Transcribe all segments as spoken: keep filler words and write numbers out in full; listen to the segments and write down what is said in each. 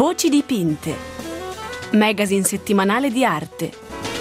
Voci dipinte, magazine settimanale di arte.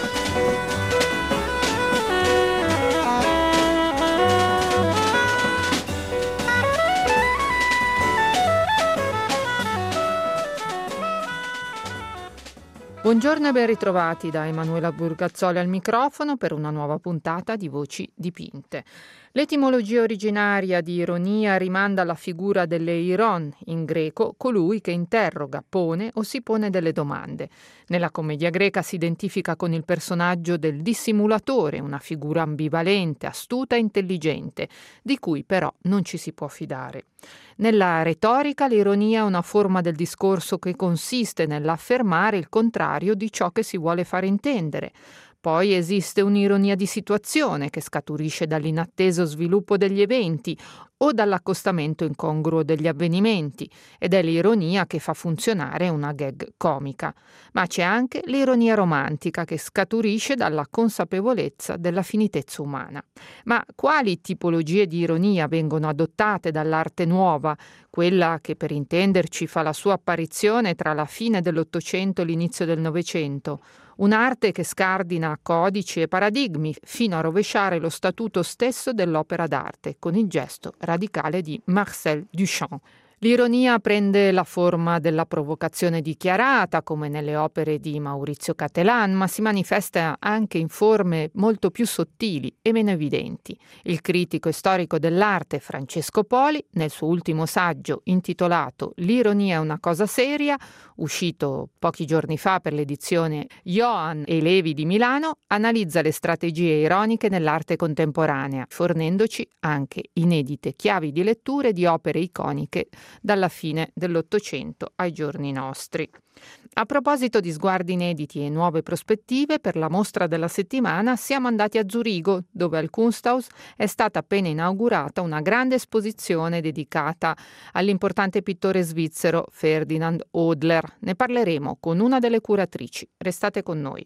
Buongiorno e ben ritrovati da Emanuela Burgazzoli al microfono per una nuova puntata di Voci dipinte. L'etimologia originaria di ironia rimanda alla figura dell'eiron, in greco colui che interroga, pone o si pone delle domande. Nella commedia greca si identifica con il personaggio del dissimulatore, una figura ambivalente, astuta e intelligente, di cui però non ci si può fidare. Nella retorica l'ironia è una forma del discorso che consiste nell'affermare il contrario di ciò che si vuole fare intendere. Poi esiste un'ironia di situazione che scaturisce dall'inatteso sviluppo degli eventi o dall'accostamento incongruo degli avvenimenti, ed è l'ironia che fa funzionare una gag comica. Ma c'è anche l'ironia romantica che scaturisce dalla consapevolezza della finitezza umana. Ma quali tipologie di ironia vengono adottate dall'arte nuova, quella che per intenderci fa la sua apparizione tra la fine dell'Ottocento e l'inizio del Novecento? Un'arte che scardina codici e paradigmi fino a rovesciare lo statuto stesso dell'opera d'arte con il gesto radicale di Marcel Duchamp. L'ironia prende la forma della provocazione dichiarata, come nelle opere di Maurizio Cattelan, ma si manifesta anche in forme molto più sottili e meno evidenti. Il critico e storico dell'arte Francesco Poli, nel suo ultimo saggio intitolato L'ironia è una cosa seria, uscito pochi giorni fa per l'edizione Johann e Levi di Milano, analizza le strategie ironiche nell'arte contemporanea, fornendoci anche inedite chiavi di letture di opere iconiche dalla fine dell'Ottocento ai giorni nostri. A proposito di sguardi inediti e nuove prospettive, per la mostra della settimana siamo andati a Zurigo, dove al Kunsthaus è stata appena inaugurata una grande esposizione dedicata all'importante pittore svizzero Ferdinand Hodler. Ne parleremo con una delle curatrici. Restate con noi.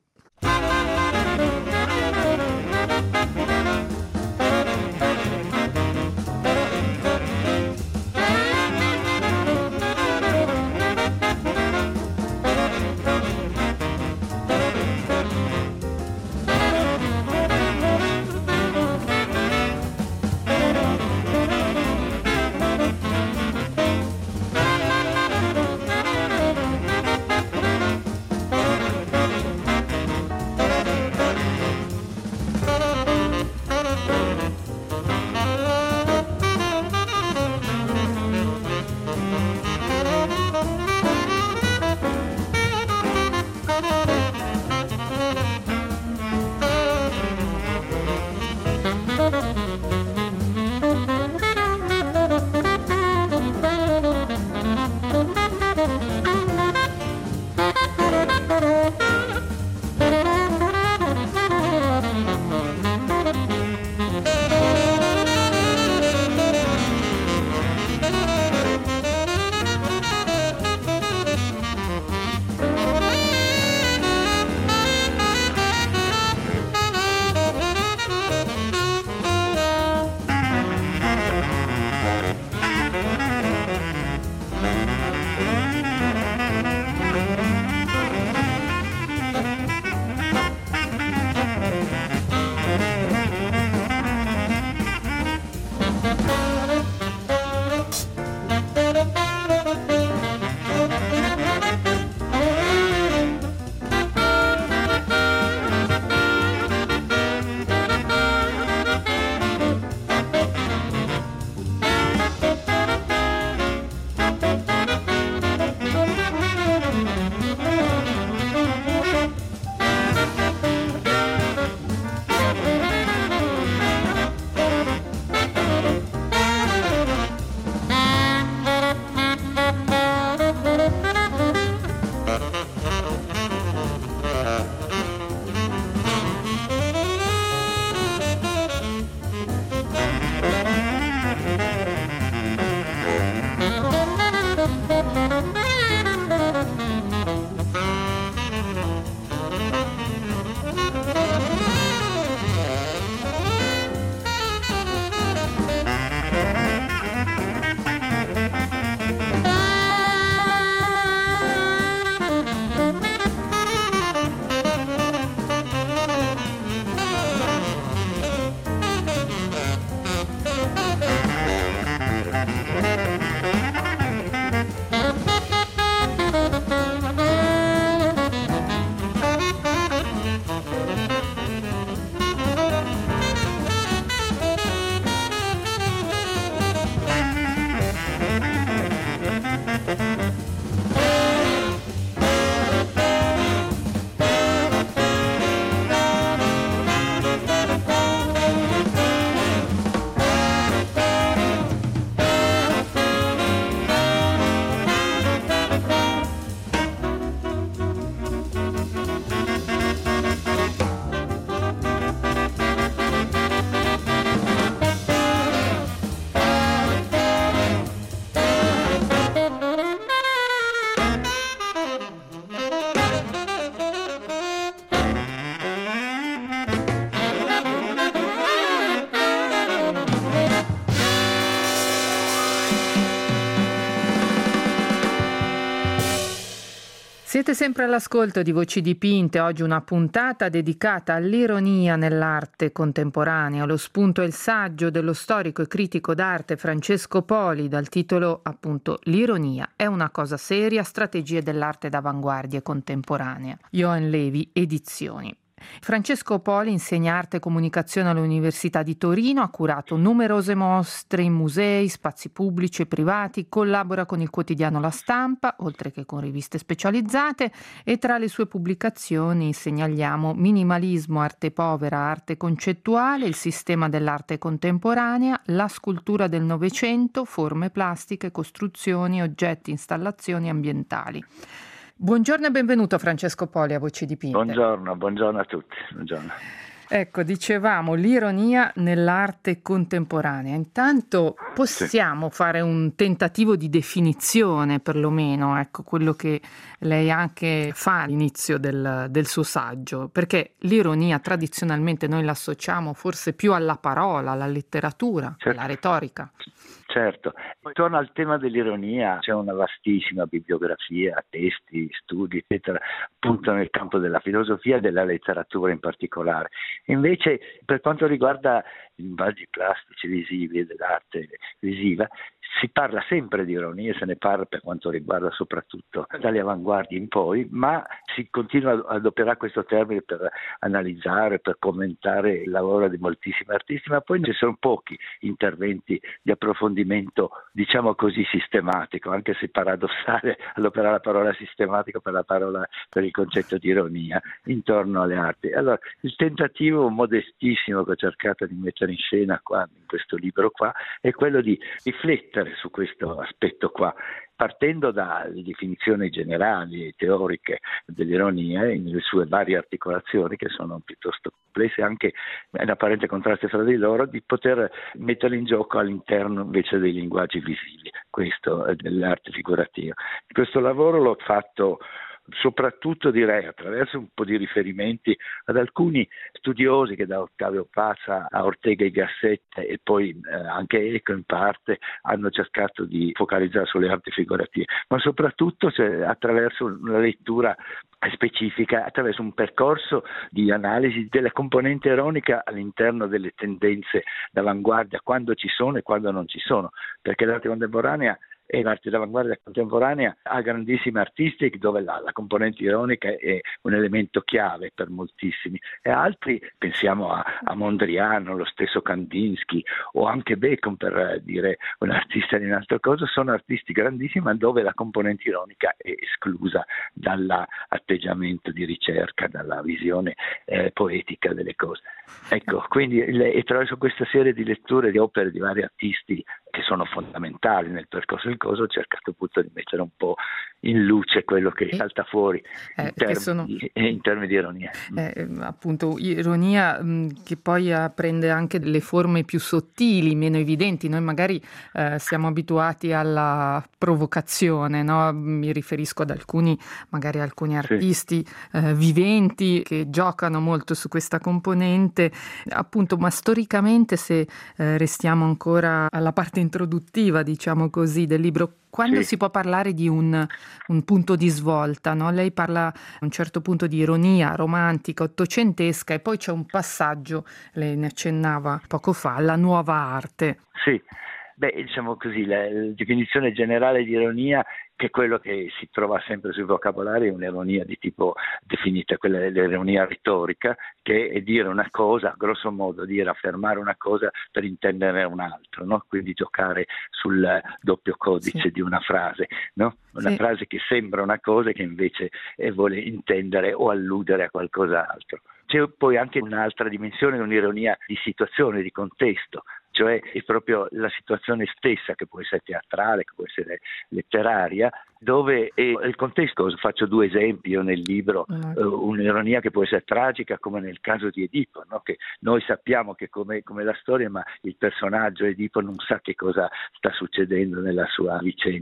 Siete sempre all'ascolto di Voci dipinte, oggi una puntata dedicata all'ironia nell'arte contemporanea. Lo spunto è il saggio dello storico e critico d'arte Francesco Poli dal titolo appunto L'ironia è una cosa seria, strategie dell'arte d'avanguardia contemporanea. Johan Levi Edizioni. Francesco Poli insegna arte e comunicazione all'Università di Torino, ha curato numerose mostre in musei, spazi pubblici e privati, collabora con il quotidiano La Stampa, oltre che con riviste specializzate, e tra le sue pubblicazioni segnaliamo Minimalismo, arte povera, arte concettuale, il sistema dell'arte contemporanea, la scultura del Novecento, forme plastiche, costruzioni, oggetti, installazioni ambientali. Buongiorno e benvenuto Francesco Poli a Voci dipinte. Buongiorno, buongiorno a tutti. Buongiorno. Ecco, dicevamo l'ironia nell'arte contemporanea. Intanto possiamo sì. fare un tentativo di definizione, perlomeno, ecco, quello che lei anche fa all'inizio del, del suo saggio, perché l'ironia tradizionalmente noi l'associamo forse più alla parola, alla letteratura, certo. alla retorica. Certo, intorno al tema dell'ironia c'è una vastissima bibliografia, testi, studi, eccetera, appunto nel campo della filosofia e della letteratura in particolare. Invece, per quanto riguarda i linguaggi plastici visivi e dell'arte visiva, si parla sempre di ironia, se ne parla per quanto riguarda soprattutto dalle avanguardie in poi, ma si continua ad adoperare questo termine per analizzare, per commentare il lavoro di moltissimi artisti, ma poi ci sono pochi interventi di approfondimento, diciamo così, sistematico, anche se paradossale adoperare la parola sistematico per la parola per il concetto di ironia intorno alle arti. Allora, il tentativo modestissimo che ho cercato di mettere in scena qua in questo libro qua è quello di riflettere su questo aspetto qua, partendo dalle definizioni generali e teoriche dell'ironia e nelle sue varie articolazioni che sono piuttosto complesse, anche in apparente contrasto fra di loro, di poter metterle in gioco all'interno invece dei linguaggi visivi, questo è dell'arte figurativa. Questo lavoro l'ho fatto soprattutto direi attraverso un po' di riferimenti ad alcuni studiosi che da Ottavio Paz a Ortega y Gasset e poi eh, anche Eco in parte hanno cercato di focalizzare sulle arti figurative, ma soprattutto cioè, attraverso una lettura specifica, attraverso un percorso di analisi della componente ironica all'interno delle tendenze d'avanguardia, quando ci sono e quando non ci sono, perché l'arte contemporanea e l'arte d'avanguardia contemporanea ha grandissimi artisti dove la, la componente ironica è un elemento chiave per moltissimi, e altri, pensiamo a, a Mondrian, lo stesso Kandinsky o anche Bacon, per dire un artista di un'altra cosa, sono artisti grandissimi ma dove la componente ironica è esclusa dall'atteggiamento di ricerca, dalla visione eh, poetica delle cose. Ecco, quindi le, attraverso questa serie di letture di opere di vari artisti che sono fondamentali nel percorso del coso, ho cercato appunto di mettere un po' in luce quello che eh, salta fuori in, eh, termini, sono, in termini di ironia. Eh, appunto, ironia mh, che poi uh, prende anche delle forme più sottili, meno evidenti. Noi magari uh, siamo abituati alla provocazione, no? Mi riferisco ad alcuni, magari alcuni artisti sì. uh, viventi che giocano molto su questa componente, appunto, ma storicamente se uh, restiamo ancora alla parte introduttiva, diciamo così, del libro, quando sì. si può parlare di un, un punto di svolta, no? Lei parla a un certo punto di ironia romantica, ottocentesca, e poi c'è un passaggio, lei ne accennava poco fa, alla nuova arte. Sì, beh, diciamo così, la, la definizione generale di ironia, che è quello che si trova sempre sui vocabolari, è un'ironia di tipo definita, quella dell'ironia retorica, che è dire una cosa, grosso modo dire, affermare una cosa per intendere un altro, no? Quindi giocare sul doppio codice sì. di una frase, no? Una sì. frase che sembra una cosa e che invece eh, vuole intendere o alludere a qualcos'altro. C'è poi anche un'altra dimensione, un'ironia di situazione, di contesto, cioè è proprio la situazione stessa, che può essere teatrale, che può essere letteraria, dove è il contesto. Faccio due esempi io nel libro, mm. uh, un'ironia che può essere tragica, come nel caso di Edipo, no? Che noi sappiamo che come, come la storia, ma il personaggio Edipo non sa che cosa sta succedendo nella sua vicenda,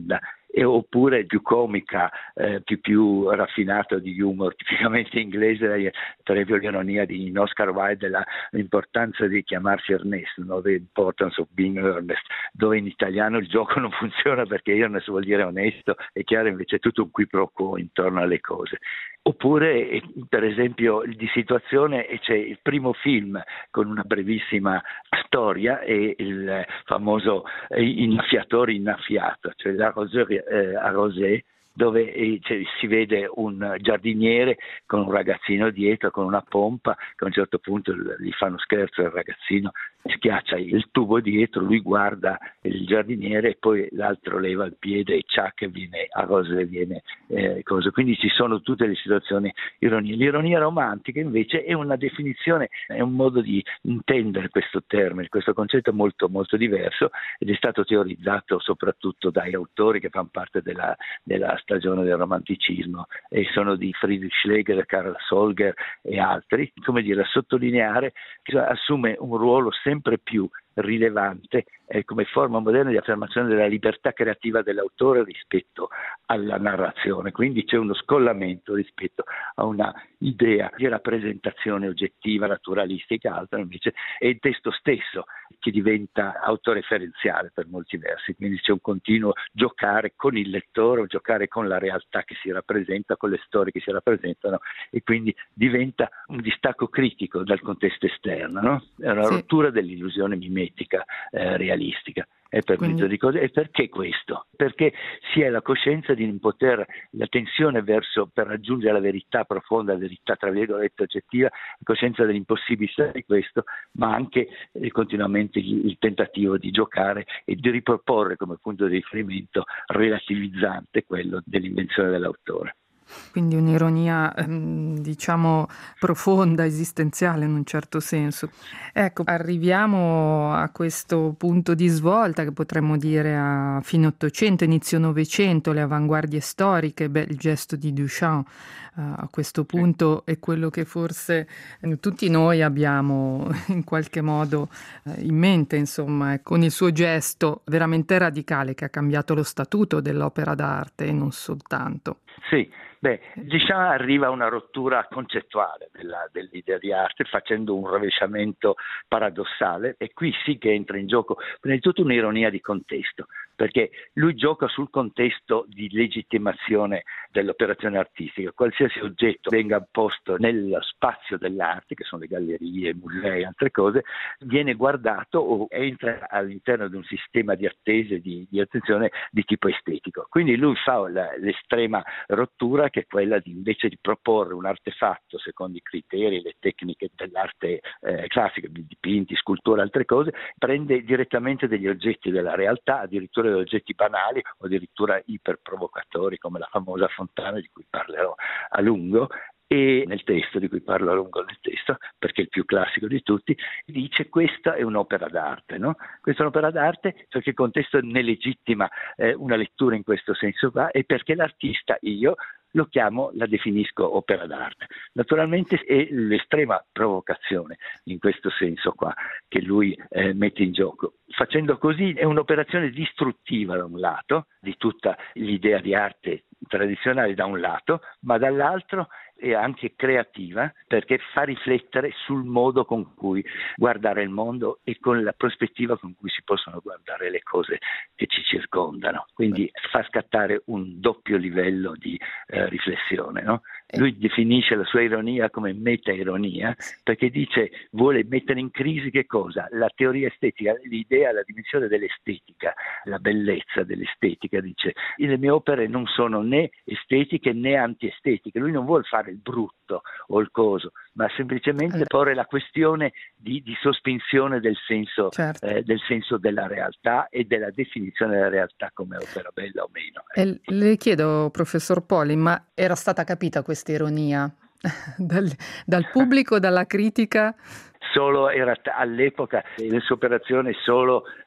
e, oppure più comica, eh, più, più raffinato di humor tipicamente inglese, per esempio l'ironia di Oscar Wilde, la, l'importanza di chiamarsi Ernesto, no? The importance of being earnest, dove in italiano il gioco non funziona perché earnest vuol dire onesto, è chiaro invece è tutto un qui pro quo intorno alle cose. Oppure, per esempio, di situazione c'è il primo film con una brevissima storia e il famoso innaffiatore innaffiato, cioè l'arroseur eh, arrosé, dove eh, cioè, si vede un giardiniere con un ragazzino dietro con una pompa, che a un certo punto gli fanno scherzo, il ragazzino schiaccia il tubo dietro, lui guarda il giardiniere e poi l'altro leva il piede e ciac viene arrosé, viene eh, cosa. Quindi ci sono tutte le situazioni ironie. L'ironia romantica invece è una definizione, è un modo di intendere questo termine, questo concetto molto molto diverso, ed è stato teorizzato soprattutto dai autori che fanno parte della, della stagione del romanticismo, e sono di Friedrich Schlegel, Karl Solger e altri, come dire, a sottolineare che assume un ruolo sempre più rilevante eh, come forma moderna di affermazione della libertà creativa dell'autore rispetto alla narrazione. Quindi c'è uno scollamento rispetto a una idea di rappresentazione oggettiva, naturalistica, altra invece è il testo stesso che diventa autoreferenziale per molti versi, quindi c'è un continuo giocare con il lettore, giocare con la realtà che si rappresenta, con le storie che si rappresentano, e quindi diventa un distacco critico dal contesto esterno, no? È una sì. rottura dell'illusione mimetica eh, realistica. E per Quindi... di cose. E perché questo? Perché si è la coscienza di non poter, la tensione verso, per raggiungere la verità profonda, la verità tra virgolette oggettiva, la coscienza dell'impossibilità di questo, ma anche eh, continuamente il, il tentativo di giocare e di riproporre come punto di riferimento relativizzante quello dell'invenzione dell'autore. Quindi un'ironia, ehm, diciamo, profonda, esistenziale in un certo senso. Ecco, arriviamo a questo punto di svolta che potremmo dire a fine Ottocento, inizio Novecento, le avanguardie storiche. Beh, il gesto di Duchamp eh, a questo punto è quello che forse eh, tutti noi abbiamo in qualche modo eh, in mente, insomma, eh, con il suo gesto veramente radicale che ha cambiato lo statuto dell'opera d'arte e non soltanto. Sì. Beh, Duchamp arriva a una rottura concettuale della, dell'idea di arte, facendo un rovesciamento paradossale, e qui sì che entra in gioco prima di tutto un'ironia di contesto, perché lui gioca sul contesto di legittimazione dell'operazione artistica. Qualsiasi oggetto venga posto nello spazio dell'arte, che sono le gallerie, musei e altre cose, viene guardato o entra all'interno di un sistema di attese, di, di attenzione di tipo estetico. Quindi lui fa la, l'estrema rottura, che è quella di, invece di proporre un artefatto secondo i criteri, le tecniche dell'arte eh, classica, dipinti, sculture, altre cose, prende direttamente degli oggetti della realtà, addirittura degli oggetti banali o addirittura iperprovocatori, come la famosa fontana di cui parlerò a lungo, e nel testo, di cui parlo a lungo nel testo, perché è il più classico di tutti, dice questa è un'opera d'arte, no? Questa è un'opera d'arte perché il contesto ne legittima eh, una lettura in questo senso qua, e perché l'artista, io, lo chiamo, la definisco opera d'arte. Naturalmente è l'estrema provocazione in questo senso qua che lui eh, mette in gioco. Facendo così è un'operazione distruttiva da un lato, di tutta l'idea di arte tradizionale da un lato, ma dall'altro è anche creativa, perché fa riflettere sul modo con cui guardare il mondo e con la prospettiva con cui si possono guardare le cose che ci circondano. Quindi fa scattare un doppio livello di eh, riflessione, no? Lui definisce la sua ironia come meta-ironia, perché dice vuole mettere in crisi che cosa? La teoria estetica, l'idea, la dimensione dell'estetica, la bellezza dell'estetica. Dice le mie opere non sono né estetiche né antiestetiche. Lui non vuole fare il brutto o il coso, ma semplicemente porre la questione di, di sospensione del senso, certo. eh, del senso della realtà e della definizione della realtà come opera bella o meno. E le chiedo, professor Poli, ma era stata capita questa ironia dal, dal pubblico, dalla critica? Solo era all'epoca le sue operazioni solo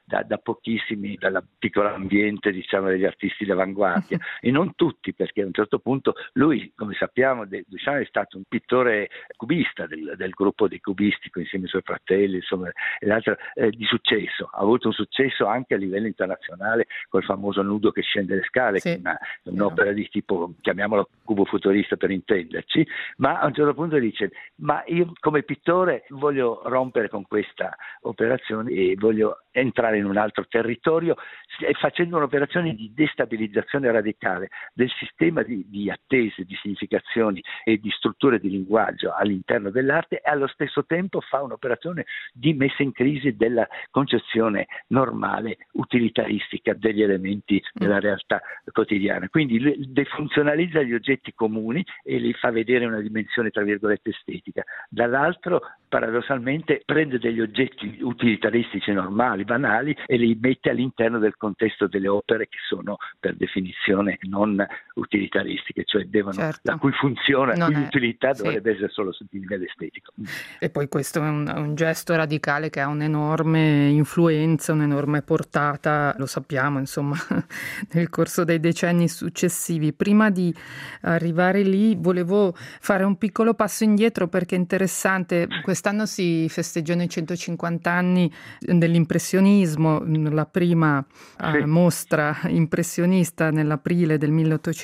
da, da pochissimi, dal piccolo ambiente, diciamo, degli artisti d'avanguardia, e non tutti, perché a un certo punto lui, come sappiamo, Duchamp è stato un pittore cubista del, del gruppo dei cubisti, insieme ai suoi fratelli, insomma, e l'altro, eh, di successo, ha avuto un successo anche a livello internazionale col famoso Nudo che scende le scale, sì, che è una, un'opera di tipo, chiamiamolo cubo futurista per intenderci, ma a un certo punto dice: ma io come pittore voglio rompere con questa operazione e voglio entrare in un altro territorio, facendo un'operazione di destabilizzazione radicale del sistema di, di attese, di significazioni e di strutture di linguaggio all'interno dell'arte, e allo stesso tempo fa un'operazione di messa in crisi della concezione normale, utilitaristica degli elementi della realtà quotidiana. Quindi defunzionalizza gli oggetti comuni e li fa vedere una dimensione tra virgolette estetica. Dall'altro, paradossalmente, prende degli oggetti utilitaristici normali, banali, e li mette all'interno del contesto delle opere che sono per definizione non utilitaristiche, cioè devono, certo. la cui funzione, la cui è, utilità sì. dovrebbe essere solo di livello estetico. E poi questo è un, un gesto radicale che ha un'enorme influenza, un'enorme portata, lo sappiamo, insomma, nel corso dei decenni successivi. Prima di arrivare lì volevo fare un piccolo passo indietro, perché è interessante. Quest'anno si festeggiano i centocinquanta anni dell'impressionismo, la prima sì. uh, mostra impressionista nell'aprile del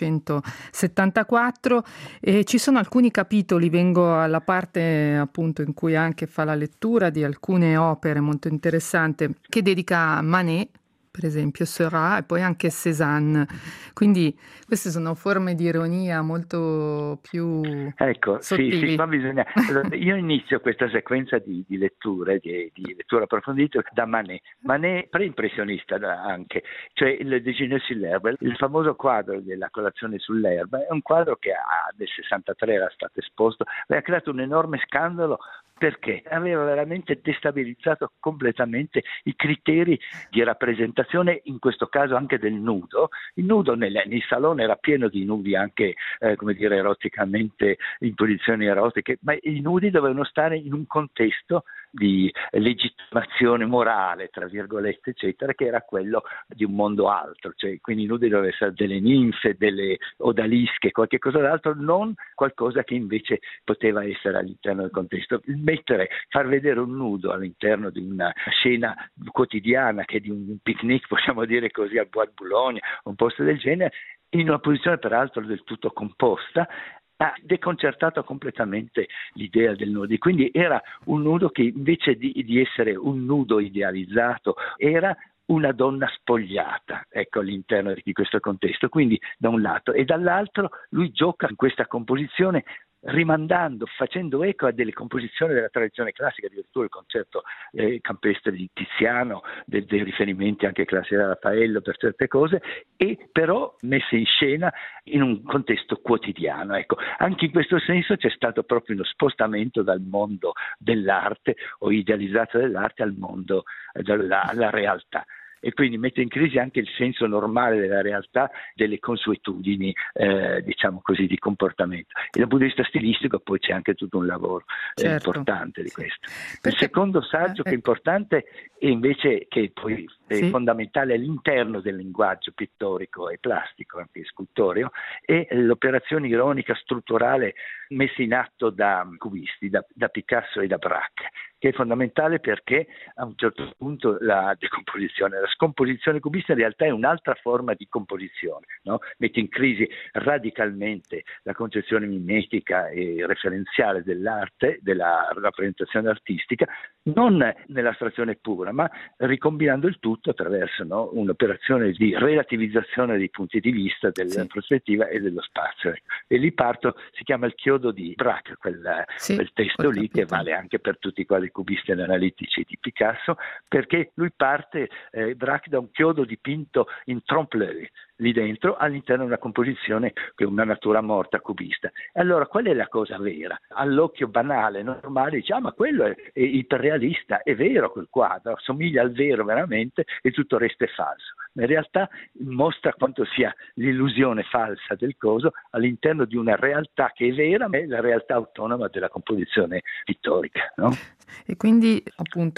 milleottocentosettantaquattro, e ci sono alcuni capitoli, vengo alla parte appunto in cui anche fa la lettura di alcune opere molto interessanti, che dedica a Manet, per esempio Seurat, e poi anche Cézanne. Quindi queste sono forme di ironia molto più ecco, sottili. Sì, sì, ma bisogna... Allora, io inizio questa sequenza di, di letture, di, di lettura approfondita da Manet. Manet pre-impressionista anche, cioè il Déjeuner sur l'herbe, il famoso quadro della colazione sull'erba, è un quadro che a, nel sessantatré era stato esposto, aveva creato un enorme scandalo, perché aveva veramente destabilizzato completamente i criteri di rappresentazione, in questo caso anche del nudo. Il nudo nel, nel salone era pieno di nudi anche, eh, come dire, eroticamente, in posizioni erotiche, ma i nudi dovevano stare in un contesto di legittimazione morale, tra virgolette, eccetera, che era quello di un mondo altro, cioè quindi i nudi dovevano essere delle ninfe, delle odalische, qualche cosa d'altro, non qualcosa che invece poteva essere all'interno del contesto. Mettere, far vedere un nudo all'interno di una scena quotidiana, che è di un picnic, possiamo dire così, al Bois de Boulogne, un posto del genere, in una posizione peraltro del tutto composta, ha deconcertato completamente l'idea del nudo. Quindi era un nudo che invece di, di essere un nudo idealizzato era una donna spogliata, ecco, all'interno di questo contesto. Quindi da un lato, e dall'altro lui gioca in questa composizione rimandando, facendo eco a delle composizioni della tradizione classica, addirittura il concerto eh, campestre di Tiziano, de- dei riferimenti anche classici da Raffaello per certe cose, e però messe in scena in un contesto quotidiano. Ecco, anche in questo senso c'è stato proprio uno spostamento dal mondo dell'arte o idealizzato dell'arte al mondo, eh, dalla, alla realtà. E quindi mette in crisi anche il senso normale della realtà, delle consuetudini, eh, diciamo così, di comportamento. E dal punto di vista stilistico poi c'è anche tutto un lavoro eh, certo. importante di questo. Perché... Il secondo saggio eh, che è importante e invece che poi è sì. fondamentale all'interno del linguaggio pittorico e plastico, anche scultoreo, è l'operazione ironica strutturale messa in atto da cubisti, da, da Picasso e da Braque, che è fondamentale perché a un certo punto la decomposizione, la scomposizione cubista in realtà è un'altra forma di composizione, no? Mette in crisi radicalmente la concezione mimetica e referenziale dell'arte, della rappresentazione artistica, non nell'astrazione pura, ma ricombinando il tutto attraverso, no, un'operazione di relativizzazione dei punti di vista, della sì. prospettiva e dello spazio. E lì parto, si chiama il chiodo di Braque, quel, sì, quel testo lì che vale anche per tutti i quadri cubisti analitici di Picasso, perché lui parte, eh, Braque, da un chiodo dipinto in trompe-l'œil, lì dentro, all'interno di una composizione che è una natura morta cubista. Allora, qual è la cosa vera? All'occhio banale, normale, dice, ah, ma quello è, è iperrealista, è vero quel quadro, somiglia al vero veramente e tutto il resto è falso. Ma in realtà mostra quanto sia l'illusione falsa del coso all'interno di una realtà che è vera, ma è la realtà autonoma della composizione pittorica, no? E quindi, appunto,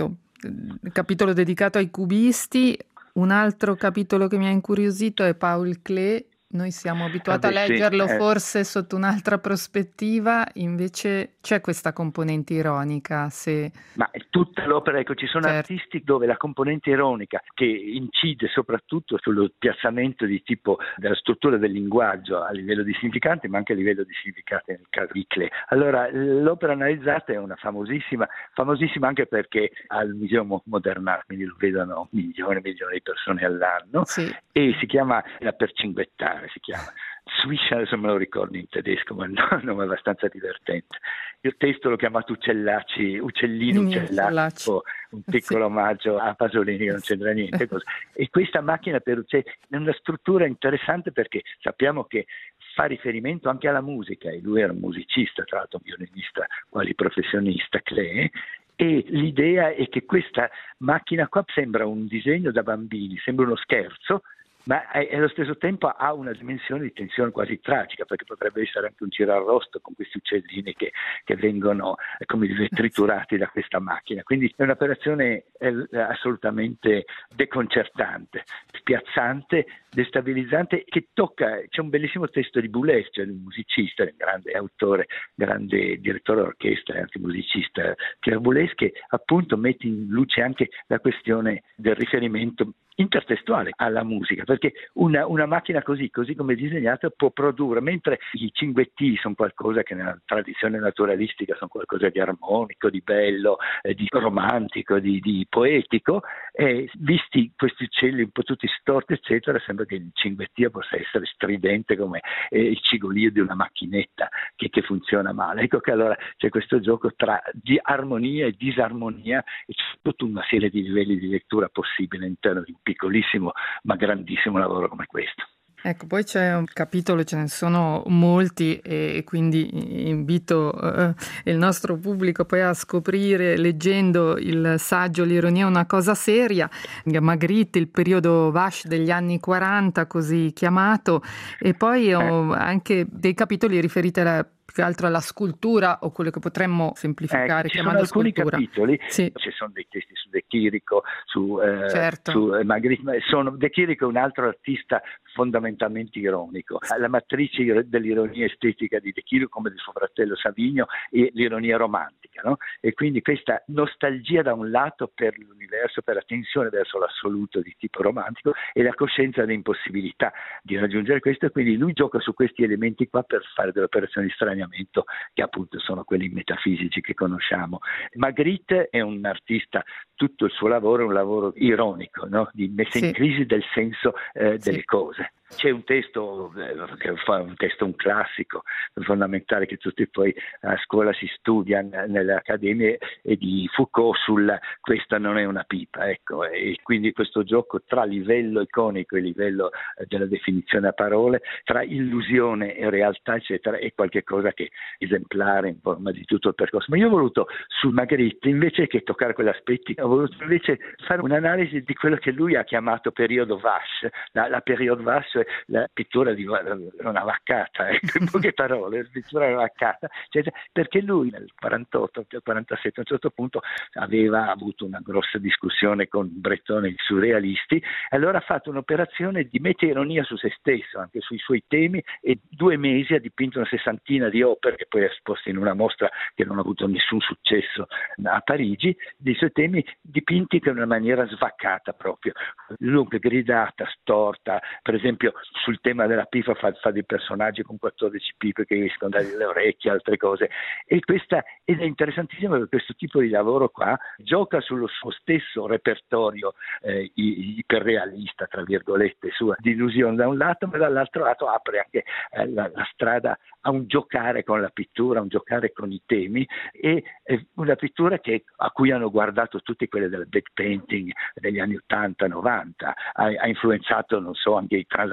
il capitolo dedicato ai cubisti. Un altro capitolo che mi ha incuriosito è Paul Klee. Noi siamo abituati Vabbè, a leggerlo sì, eh. forse sotto un'altra prospettiva, invece c'è questa componente ironica. Se... Ma tutta l'opera, ecco, ci sono Certo. artisti dove la componente ironica, che incide soprattutto sullo piazzamento di tipo della struttura del linguaggio a livello di significante, ma anche a livello di significati nel caso di Klee. Allora, l'opera analizzata è una famosissima, famosissima anche perché al Museo Modern Art, quindi lo vedono milioni e milioni di persone all'anno, Sì. e si chiama La Percinguettare, si chiama. Swiscia, adesso me lo ricordo in tedesco, ma no, non è abbastanza divertente. Il testo l'ho chiamato Uccellacci, Uccellino, Uccellacci, un piccolo sì. omaggio a Pasolini che non c'entra niente. Cosa. E questa macchina per uccelli è una struttura interessante perché sappiamo che fa riferimento anche alla musica, e lui era un musicista, tra l'altro un violinista quasi professionista, Klee. E l'idea è che questa macchina qua sembra un disegno da bambini, sembra uno scherzo, ma allo stesso tempo ha una dimensione di tensione quasi tragica, perché potrebbe essere anche un girarrosto con questi uccellini che, che vengono come dire, triturati da questa macchina. Quindi è un'operazione assolutamente deconcertante, spiazzante, destabilizzante, che tocca. C'è un bellissimo testo di Boulez, cioè un musicista, un grande autore, grande direttore d'orchestra e anche musicista, Pierre Boulez, che appunto mette in luce anche la questione del riferimento intertestuale alla musica, perché una, una macchina così, così come disegnata, può produrre, mentre i cinguetti sono qualcosa che nella tradizione naturalistica sono qualcosa di armonico, di bello, eh, di romantico, di, di poetico, e visti questi uccelli un po' tutti storti eccetera, sembra che il cinguettio possa essere stridente come eh, il cigolio di una macchinetta che, che funziona male. Ecco che allora c'è questo gioco tra di armonia e disarmonia, e c'è tutta una serie di livelli di lettura possibile all'interno di un piccolissimo ma grandissimo lavoro come questo. Ecco, poi c'è un capitolo, ce ne sono molti, e quindi invito eh, il nostro pubblico poi a scoprire, leggendo il saggio L'ironia è una cosa seria, Magritte, il periodo Vache degli anni quaranta, così chiamato, e poi ho anche dei capitoli riferiti alla più che altro alla scultura, o quello che potremmo semplificare eh, ci chiamando sono alcuni scultura. capitoli, sì. Ci sono dei testi su De Chirico, su, eh, certo. su eh, Magritte. Sono, De Chirico è un altro artista fondamentalmente ironico. La matrice dell'ironia estetica di De Chirico, come di suo fratello Savigno, è l'ironia romantica, no? E quindi questa nostalgia da un lato per l'universo, per la tensione verso l'assoluto di tipo romantico, e la coscienza dell'impossibilità di raggiungere questo, e quindi lui gioca su questi elementi qua per fare delle operazioni di straniamento che appunto sono quelli metafisici che conosciamo. Magritte è un artista, tutto il suo lavoro è un lavoro ironico, no? Di messa sì. in crisi del senso eh, delle sì. cose. C'è un testo eh, che fa un testo un classico fondamentale che tutti poi a scuola si studia nelle accademie, e di Foucault sul questa non è una pipa, ecco, e quindi questo gioco tra livello iconico e livello eh, della definizione a parole, tra illusione e realtà eccetera, è qualche cosa che è esemplare in forma di tutto il percorso. Ma io ho voluto su Magritte, invece che toccare quegli aspetti, ho voluto invece fare un'analisi di quello che lui ha chiamato periodo Vache, la, la periodo Vache, la pittura di una vaccata, ecco, in poche parole, la pittura di una vaccata, cioè, perché lui nel quarantotto quarantasette a un certo punto aveva avuto una grossa discussione con Breton e i surrealisti, e allora ha fatto un'operazione di mettere ironia su se stesso, anche sui suoi temi, e due mesi ha dipinto una sessantina di opere che poi ha esposto in una mostra che non ha avuto nessun successo a Parigi, dei suoi temi dipinti in una maniera svaccata proprio, dunque gridata, storta. Per esempio sul tema della pipa fa, fa dei personaggi con quattordici pipe che escono dalle orecchie, altre cose, e questa ed è interessantissimo perché questo tipo di lavoro qua gioca sullo suo stesso repertorio eh, iperrealista, tra virgolette, sua di illusione da un lato, ma dall'altro lato apre anche eh, la, la strada a un giocare con la pittura, a un giocare con i temi, e eh, una pittura che, a cui hanno guardato tutti quelle del back painting degli anni ottanta novanta, ha, ha influenzato, non so, anche i transavanti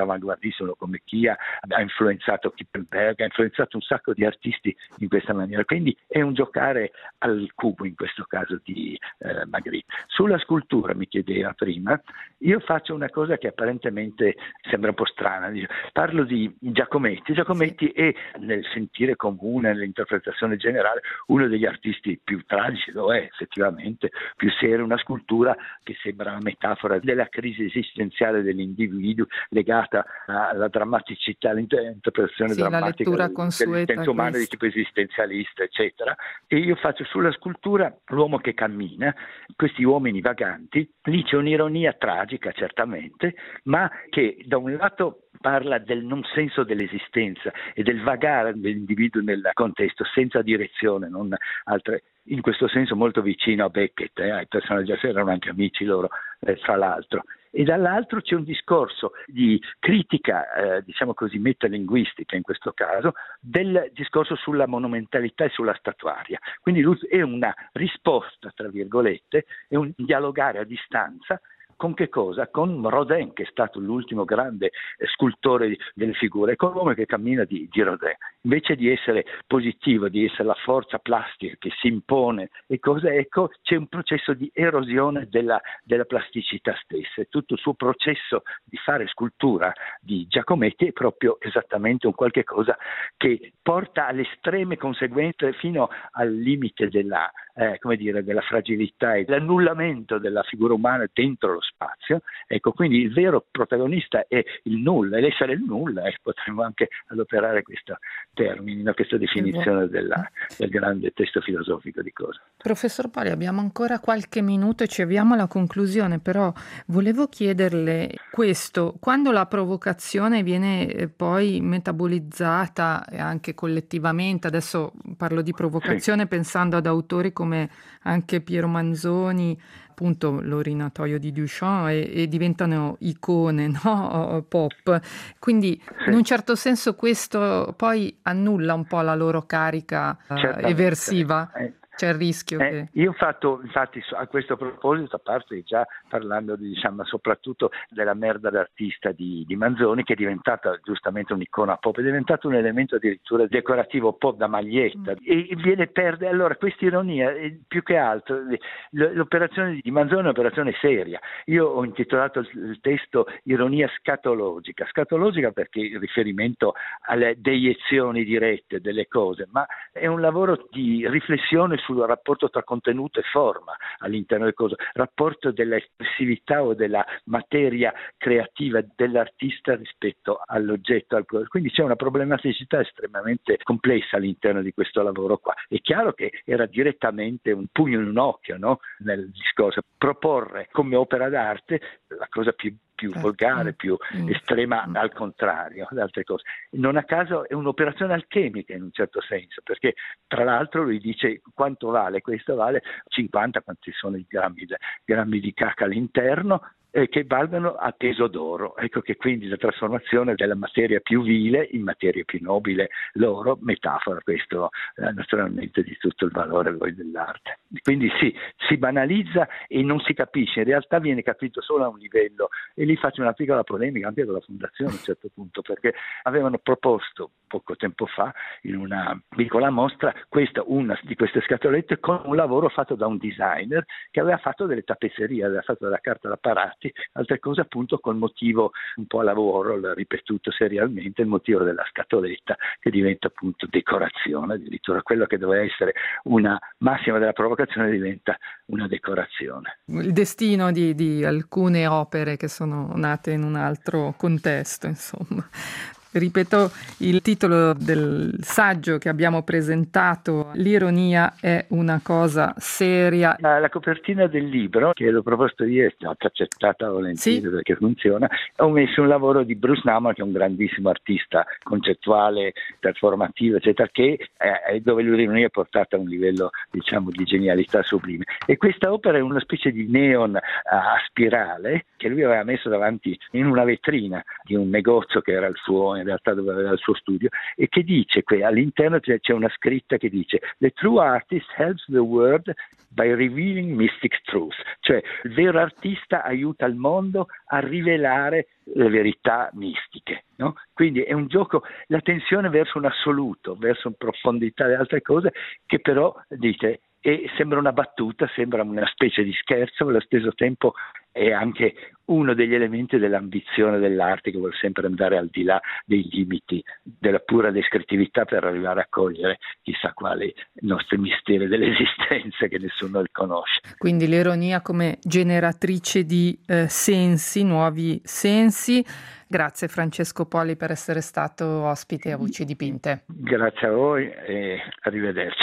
avanguardista come Chia, ha influenzato Kippenberg, ha influenzato un sacco di artisti in questa maniera, quindi è un giocare al cubo in questo caso di eh, Magritte. Sulla scultura mi chiedeva prima, io faccio una cosa che apparentemente sembra un po' strana, parlo di Giacometti. Giacometti sì. È nel sentire comune, nell'interpretazione generale, uno degli artisti più tragici, lo è effettivamente, più serio, una scultura che sembra una metafora della crisi esistenziale dell'individuo legata alla drammaticità, all'interpretazione sì, drammatica la del, dell'esistenza umana di tipo esistenzialista, eccetera. E io faccio sulla scultura l'uomo che cammina, questi uomini vaganti, lì c'è un'ironia tragica certamente, ma che da un lato parla del non senso dell'esistenza e del vagare dell'individuo nel contesto senza direzione, non altre, in questo senso molto vicino a Beckett, eh, ai personaggi erano anche amici loro, eh, fra l'altro. E dall'altro c'è un discorso di critica, eh, diciamo così, metalinguistica in questo caso, del discorso sulla monumentalità e sulla statuaria. Quindi è una risposta, tra virgolette, è un dialogare a distanza. Con che cosa? Con Rodin, che è stato l'ultimo grande scultore delle figure, e con l'uomo che cammina di, di Rodin. Invece di essere positivo, di essere la forza plastica che si impone e cosa, ecco, c'è un processo di erosione della, della plasticità stessa. E tutto il suo processo di fare scultura di Giacometti è proprio esattamente un qualche cosa che porta alle estreme conseguenze fino al limite della, eh, come dire, della fragilità e dell'annullamento della figura umana dentro lo spazio. Ecco, quindi il vero protagonista è il nulla, e l'essere il nulla, e potremmo anche adoperare questo termine, no? Questa definizione della, del grande testo filosofico di cosa. Professor Poli, abbiamo ancora qualche minuto e ci avviamo alla conclusione, però volevo chiederle questo: quando la provocazione viene poi metabolizzata anche collettivamente, adesso parlo di provocazione sì. pensando ad autori come anche Piero Manzoni, appunto l'orinatoio di Duchamp, e, e diventano icone, no? Pop. Quindi in un certo senso questo poi annulla un po' la loro carica uh, eversiva. Eh. C'è il rischio eh, che... Io ho fatto, infatti, a questo proposito, a parte già parlando di, diciamo, soprattutto della merda d'artista di, di Manzoni, che è diventata giustamente un'icona pop, è diventato un elemento addirittura decorativo pop da maglietta, mm. e, e viene perde. Allora, questa ironia, eh, più che altro, l'operazione di Manzoni è un'operazione seria. Io ho intitolato il, il testo Ironia scatologica, scatologica perché il riferimento alle deiezioni dirette delle cose, ma è un lavoro di riflessione sul rapporto tra contenuto e forma all'interno del coso, rapporto dell'espressività o della materia creativa dell'artista rispetto all'oggetto, al... quindi c'è una problematicità estremamente complessa all'interno di questo lavoro qua. È chiaro che era direttamente un pugno in un occhio, no? Nel discorso, proporre come opera d'arte la cosa più più volgare, più estrema al contrario di altre cose. Non a caso è un'operazione alchemica in un certo senso, perché tra l'altro lui dice quanto vale, questo vale cinquanta, quanti sono i grammi, grammi di cacca all'interno, eh, che valgono a peso d'oro. Ecco che quindi la trasformazione della materia più vile in materia più nobile, l'oro, metafora questo eh, naturalmente di tutto il valore poi dell'arte. Quindi sì, si banalizza e non si capisce, in realtà viene capito solo a un livello, e lì faccio una piccola polemica anche con la Fondazione a un certo punto, perché avevano proposto poco tempo fa in una piccola mostra questa, una di queste scatolette con un lavoro fatto da un designer che aveva fatto delle tappezzerie, aveva fatto della carta da parati, altre cose appunto col motivo un po' a lavoro, l'ho ripetuto serialmente, il motivo della scatoletta che diventa appunto decorazione, addirittura quello che doveva essere una massima della provocazione diventa una decorazione. Il destino di, di alcune opere che sono nate in un altro contesto, insomma. Ripeto il titolo del saggio che abbiamo presentato: l'ironia è una cosa seria. La, la copertina del libro, che l'ho proposto io, è stata accettata volentieri, sì, perché funziona. Ho messo un lavoro di Bruce Nauman, che è un grandissimo artista concettuale, performativo, eccetera, che è dove l'ironia è portata a un livello, diciamo, di genialità sublime. E questa opera è una specie di neon a spirale che lui aveva messo davanti in una vetrina di un negozio che era il suo in realtà dove aveva il suo studio, e che dice che all'interno c'è, c'è una scritta che dice "The true artist helps the world by revealing mystic truth", cioè il vero artista aiuta il mondo a rivelare le verità mistiche, no? Quindi è un gioco, la tensione verso un assoluto, verso profondità e altre cose, che però dite, e sembra una battuta, sembra una specie di scherzo, ma allo stesso tempo è anche uno degli elementi dell'ambizione dell'arte, che vuole sempre andare al di là dei limiti della pura descrittività per arrivare a cogliere chissà quali nostri misteri dell'esistenza che nessuno conosce. Quindi l'ironia come generatrice di eh, sensi, nuovi sensi. Grazie Francesco Polli per essere stato ospite a Voci Dipinte. Grazie a voi e arrivederci.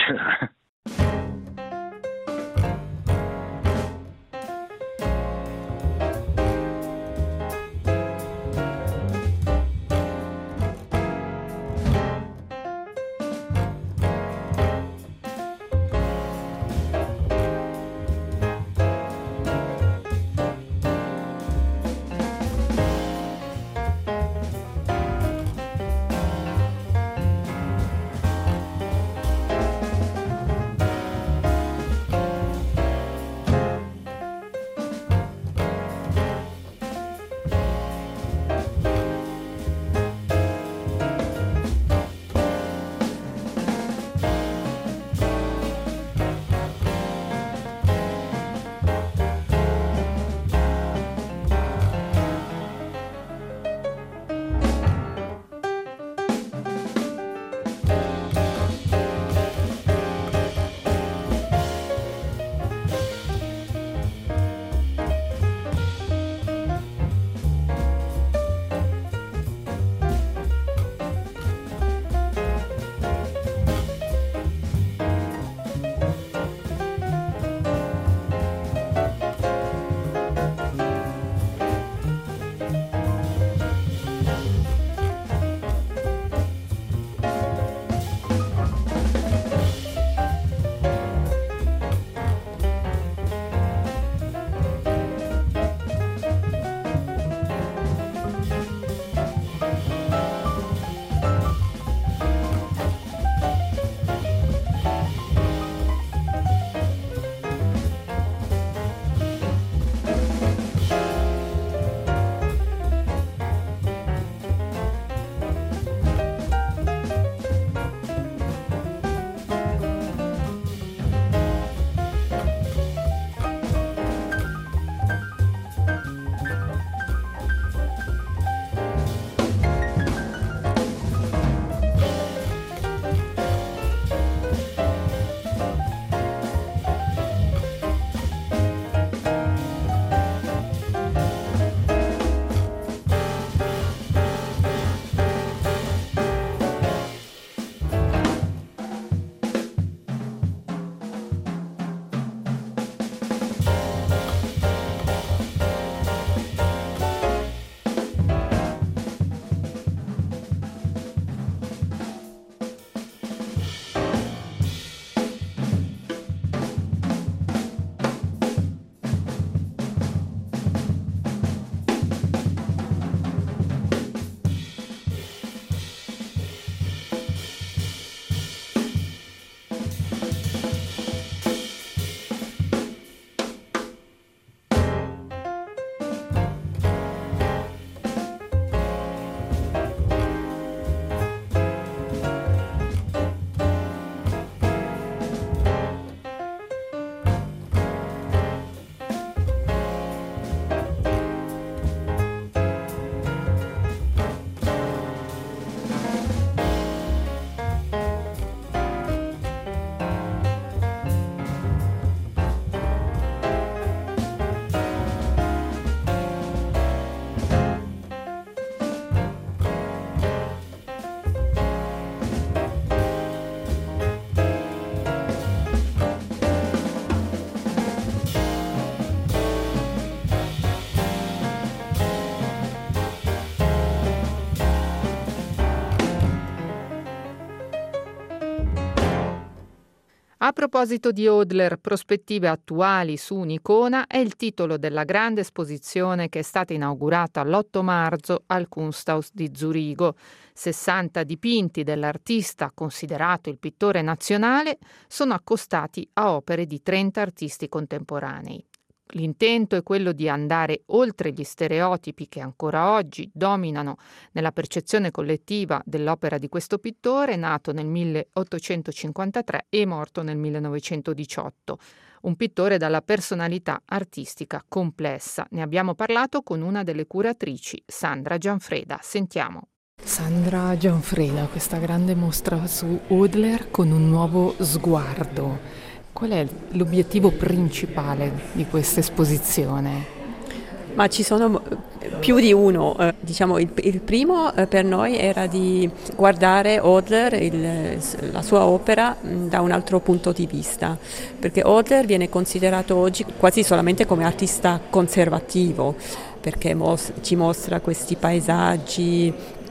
A proposito di Hodler, prospettive attuali su un'icona è il titolo della grande esposizione che è stata inaugurata l'otto marzo al Kunsthaus di Zurigo. sessanta dipinti dell'artista, considerato il pittore nazionale, sono accostati a opere di trenta artisti contemporanei. L'intento è quello di andare oltre gli stereotipi che ancora oggi dominano nella percezione collettiva dell'opera di questo pittore, nato nel milleottocentocinquantatré e morto nel millenovecentodiciotto. Un pittore dalla personalità artistica complessa. Ne abbiamo parlato con una delle curatrici, Sandra Gianfreda. Sentiamo. Sandra Gianfreda, questa grande mostra su Hodler con un nuovo sguardo. Qual è l'obiettivo principale di questa esposizione? Ma ci sono più di uno. Eh, diciamo il, il primo eh, per noi era di guardare Hodler, il, la sua opera, mh, da un altro punto di vista, perché Hodler viene considerato oggi quasi solamente come artista conservativo, perché mos- ci mostra questi paesaggi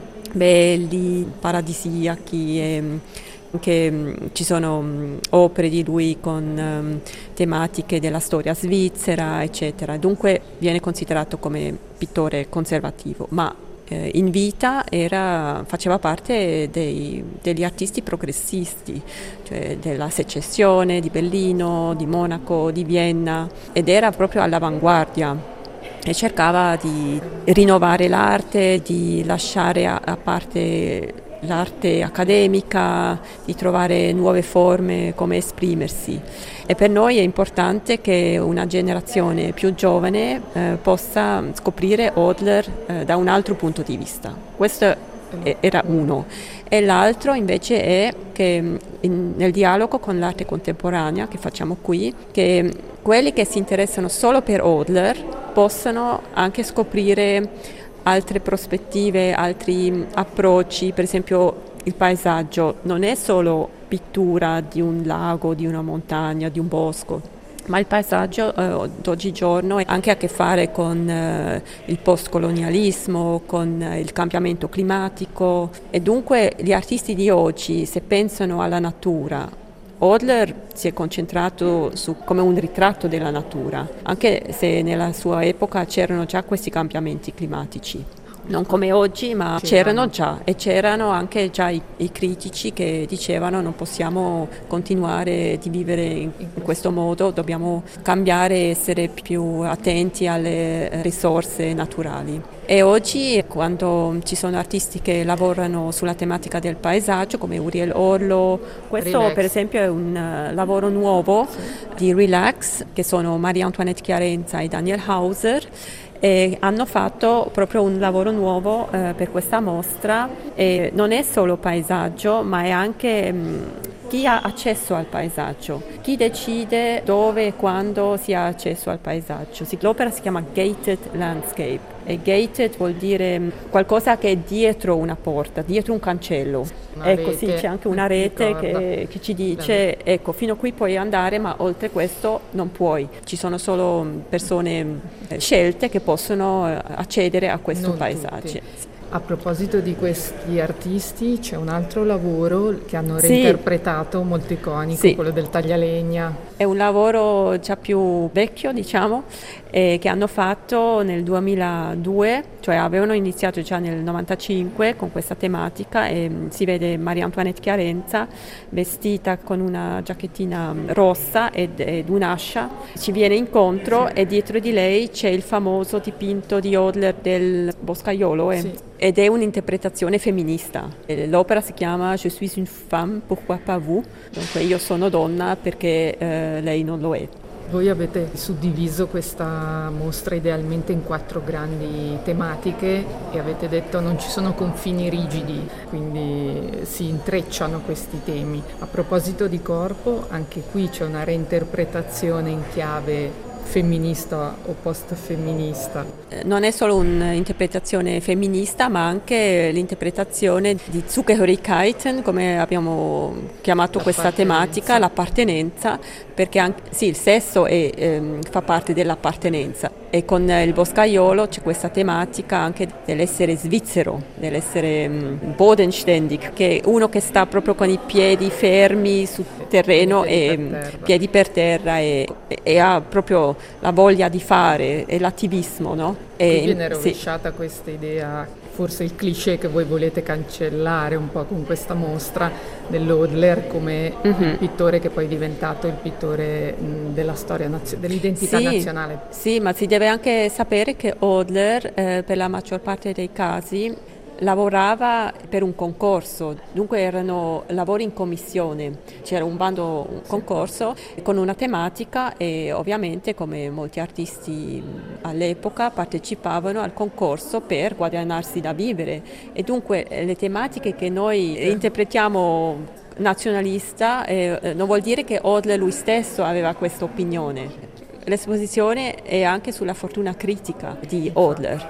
belli, paradisiaci e che mh, ci sono mh, opere di lui con mh, tematiche della storia svizzera, eccetera. Dunque viene considerato come pittore conservativo, ma eh, in vita era, faceva parte dei, degli artisti progressisti, cioè della Secessione, di Berlino, di Monaco, di Vienna, ed era proprio all'avanguardia. E cercava di rinnovare l'arte, di lasciare a, a parte l'arte accademica, di trovare nuove forme come esprimersi. E per noi è importante che una generazione più giovane eh, possa scoprire Hodler eh, da un altro punto di vista. Questo era uno. E l'altro invece è che in, nel dialogo con l'arte contemporanea che facciamo qui, che quelli che si interessano solo per Hodler possano anche scoprire altre prospettive, altri approcci. Per esempio il paesaggio non è solo pittura di un lago, di una montagna, di un bosco, ma il paesaggio eh, d'oggigiorno ha anche a che fare con eh, il postcolonialismo, con eh, il cambiamento climatico, e dunque gli artisti di oggi, se pensano alla natura, Hodler si è concentrato su come un ritratto della natura, anche se nella sua epoca c'erano già questi cambiamenti climatici. Non come oggi, ma c'erano già, e c'erano anche già i, i critici che dicevano non possiamo continuare di vivere in, in questo modo, dobbiamo cambiare, essere più attenti alle risorse naturali. E oggi, quando ci sono artisti che lavorano sulla tematica del paesaggio, come Uriel Orlo, questo Relax. Per esempio è un uh, lavoro nuovo sì. di Relax, che sono Maria Antoinette Chiarenza e Daniel Hauser, e hanno fatto proprio un lavoro nuovo eh, per questa mostra, e non è solo paesaggio, ma è anche mh, chi ha accesso al paesaggio, chi decide dove e quando si ha accesso al paesaggio. L'opera si chiama Gated Landscape, e gated vuol dire qualcosa che è dietro una porta, dietro un cancello. Una ecco, rete. Sì, c'è anche una rete che, che ci dice, ecco, fino a qui puoi andare, ma oltre questo non puoi. Ci sono solo persone scelte che possono accedere a questo non paesaggio. Tutti. A proposito di questi artisti, c'è un altro lavoro che hanno reinterpretato, sì. molto iconico, sì. quello del taglialegna. È un lavoro già più vecchio, diciamo, eh, che hanno fatto nel duemiladue, cioè avevano iniziato già nel novantacinque con questa tematica, e mh, si vede Maria Antoinette Chiarenza vestita con una giacchettina rossa ed, ed un'ascia, ci viene incontro, e dietro di lei c'è il famoso dipinto di Hodler del boscaiolo. Eh. Sì. Ed è un'interpretazione femminista. L'opera si chiama Je suis une femme, pourquoi pas vous? Dunque io sono donna perché eh, lei non lo è. Voi avete suddiviso questa mostra idealmente in quattro grandi tematiche e avete detto non ci sono confini rigidi, quindi si intrecciano questi temi. A proposito di corpo, anche qui c'è una reinterpretazione in chiave femminista o post-femminista. Non è solo un'interpretazione femminista, ma anche l'interpretazione di Zugehörigkeiten, come abbiamo chiamato questa tematica, l'appartenenza, perché anche, sì, il sesso è, ehm, fa parte dell'appartenenza, E con il boscaiolo c'è questa tematica anche dell'essere svizzero, dell'essere um, bodenständig, che è uno che sta proprio con i piedi fermi sul terreno e per piedi per terra e, e ha proprio la voglia di fare, e l'attivismo, no? E viene rovesciata sì. questa idea, forse il cliché che voi volete cancellare un po' con questa mostra dell'Odler come mm-hmm. il pittore che poi è diventato il pittore mh, della storia nazio- dell'identità sì, nazionale. Sì, ma si deve anche sapere che Odler eh, per la maggior parte dei casi lavorava per un concorso, dunque erano lavori in commissione, c'era un bando, un concorso con una tematica e ovviamente come molti artisti all'epoca partecipavano al concorso per guadagnarsi da vivere e dunque le tematiche che noi interpretiamo nazionalista eh, non vuol dire che Odler lui stesso aveva questa opinione. L'esposizione è anche sulla fortuna critica di Odler,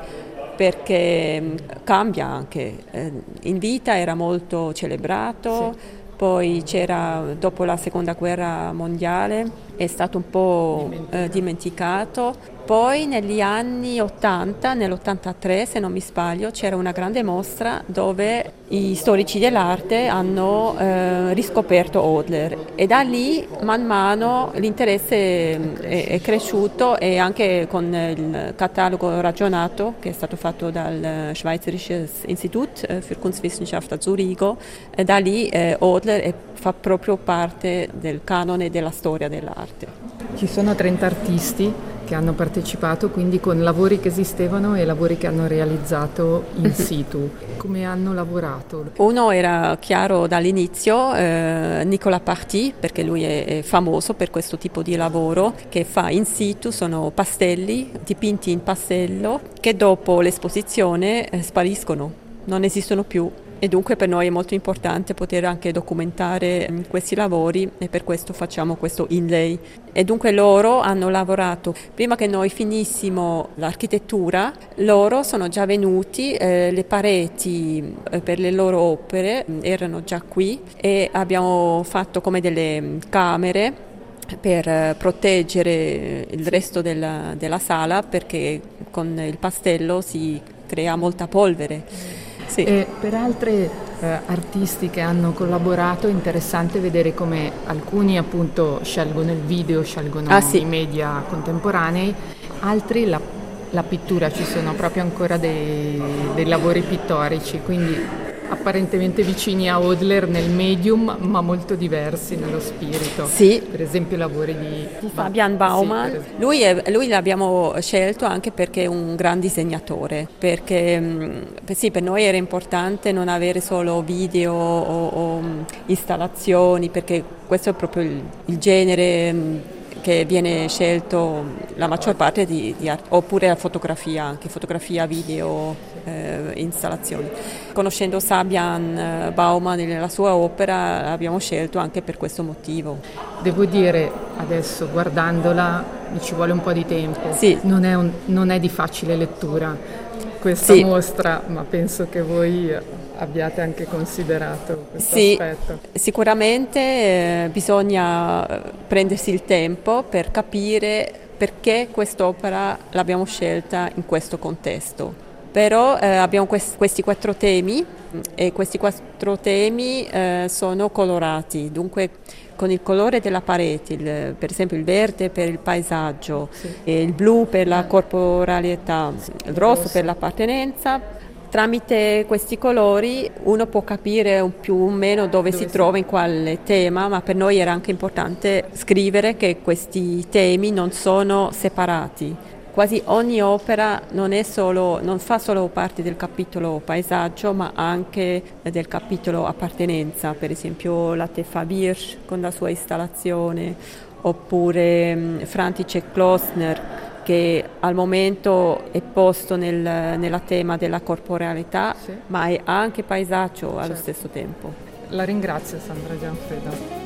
perché cambia anche. In vita era molto celebrato, sì. Poi c'era, dopo la seconda guerra mondiale, è stato un po' dimenticato. Eh, dimenticato. Poi negli anni ottanta, nell'ottantatré se non mi sbaglio, c'era una grande mostra dove i storici dell'arte hanno eh, riscoperto Odler e da lì man mano l'interesse è, è cresciuto e anche con il catalogo ragionato che è stato fatto dal Schweizerisches Institut für Kunstwissenschaft a Zurigo, e da lì eh, Odler è, fa proprio parte del canone della storia dell'arte. Ci sono trenta artisti che hanno partecipato, quindi con lavori che esistevano e lavori che hanno realizzato in situ. Come hanno lavorato? Uno era chiaro dall'inizio, eh, Nicolas Party, perché lui è, è famoso per questo tipo di lavoro, che fa in situ, sono pastelli dipinti in pastello che dopo l'esposizione eh, spariscono, non esistono più. E dunque per noi è molto importante poter anche documentare questi lavori e per questo facciamo questo inlay. E dunque loro hanno lavorato, prima che noi finissimo l'architettura, loro sono già venuti, eh, le pareti eh, per le loro opere erano già qui e abbiamo fatto come delle camere per proteggere il resto della, della sala perché con il pastello si crea molta polvere. Sì. E per altre eh, artisti che hanno collaborato è interessante vedere come alcuni appunto scelgono il video, scelgono ah, sì. i media contemporanei, altri la, la pittura, ci sono proprio ancora dei, dei lavori pittorici, quindi apparentemente vicini a Odler nel medium ma molto diversi nello spirito. Sì. Per esempio i lavori di, di Fabian Baumann, sì, lui, è, lui l'abbiamo scelto anche perché è un gran disegnatore, perché mh, sì, per noi era importante non avere solo video o, o installazioni, perché questo è proprio il, il genere mh, che viene scelto la maggior parte di, di art- oppure la fotografia, anche fotografia, video, eh, installazioni. Conoscendo Fabian eh, Baumann nella sua opera abbiamo scelto anche per questo motivo. Devo dire adesso guardandola mi ci vuole un po' di tempo, sì. non, è un, non è di facile lettura questa sì. mostra, ma penso che voi abbiate anche considerato questo sì, aspetto. Sicuramente eh, bisogna prendersi il tempo per capire perché quest'opera l'abbiamo scelta in questo contesto. Però eh, abbiamo quest- questi quattro temi e questi quattro temi eh, sono colorati, dunque con il colore della parete, il, per esempio il verde per il paesaggio, sì. e il blu per la corporalità, sì, il rosso, rosso per l'appartenenza. Tramite questi colori uno può capire un più o meno dove, dove si, si trova in quale tema, ma per noi era anche importante scrivere che questi temi non sono separati. Quasi ogni opera non, è solo, non fa solo parte del capitolo paesaggio, ma anche del capitolo appartenenza, per esempio la Teffa Wirsch con la sua installazione, oppure um, František Klossner, che al momento è posto nel, nella tema della corporealità, sì. ma è anche paesaggio certo. allo stesso tempo. La ringrazio Sandra Gianfredo.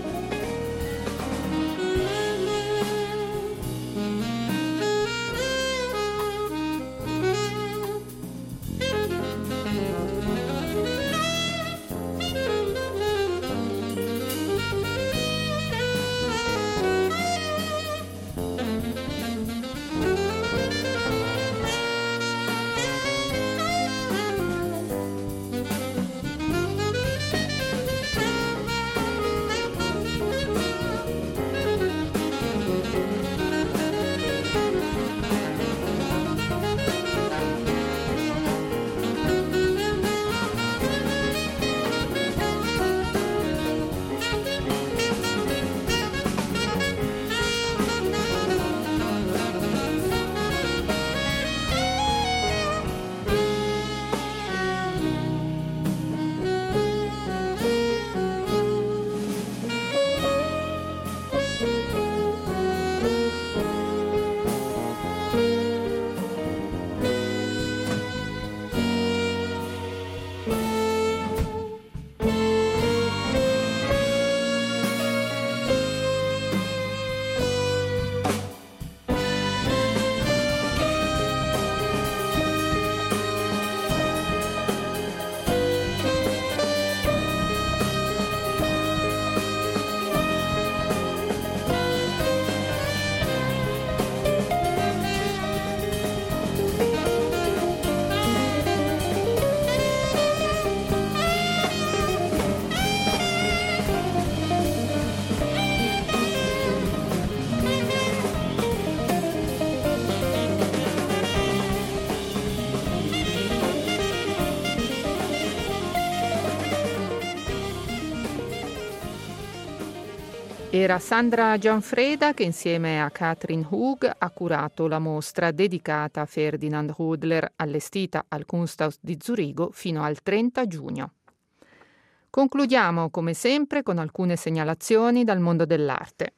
Era Sandra Gianfreda che insieme a Katrin Hug ha curato la mostra dedicata a Ferdinand Hodler, allestita al Kunsthaus di Zurigo fino al trenta giugno. Concludiamo come sempre con alcune segnalazioni dal mondo dell'arte.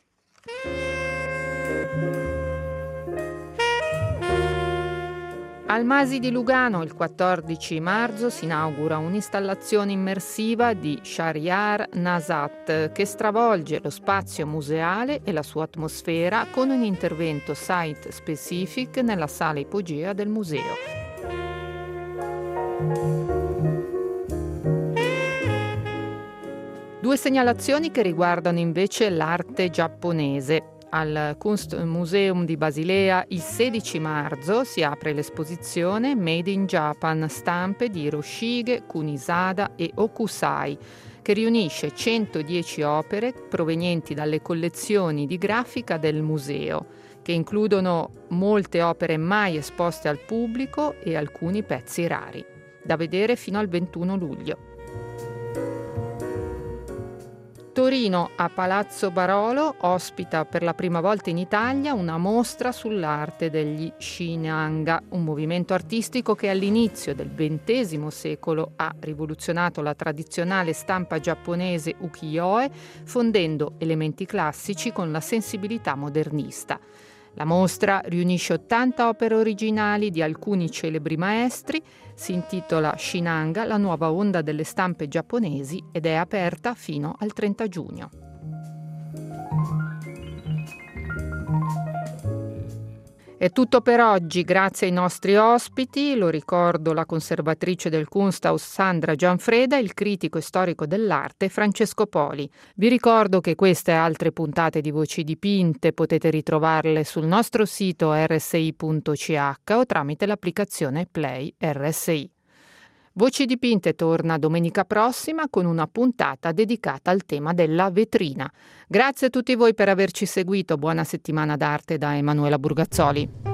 Al Masi di Lugano il quattordici marzo si inaugura un'installazione immersiva di Shahryar Nazat che stravolge lo spazio museale e la sua atmosfera con un intervento site specific nella sala ipogea del museo. Due segnalazioni che riguardano invece l'arte giapponese. Al Kunstmuseum di Basilea il sedici marzo si apre l'esposizione Made in Japan, stampe di Hiroshige, Kunisada e Okusai, che riunisce centodieci opere provenienti dalle collezioni di grafica del museo, che includono molte opere mai esposte al pubblico e alcuni pezzi rari, da vedere fino al ventuno luglio. Torino a Palazzo Barolo ospita per la prima volta in Italia una mostra sull'arte degli Shinanga, un movimento artistico che all'inizio del ventesimo secolo ha rivoluzionato la tradizionale stampa giapponese ukiyo-e, fondendo elementi classici con la sensibilità modernista. La mostra riunisce ottanta opere originali di alcuni celebri maestri, si intitola Shinanga, la nuova onda delle stampe giapponesi ed è aperta fino al trenta giugno. È tutto per oggi, grazie ai nostri ospiti, lo ricordo la conservatrice del Kunsthaus Sandra Gianfreda e il critico e storico dell'arte Francesco Poli. Vi ricordo che queste e altre puntate di Voci Dipinte potete ritrovarle sul nostro sito erre esse i punto ci acca o tramite l'applicazione Play erre esse i. Voci Dipinte torna domenica prossima con una puntata dedicata al tema della vetrina. Grazie a tutti voi per averci seguito. Buona settimana d'arte da Emanuela Burgazzoli.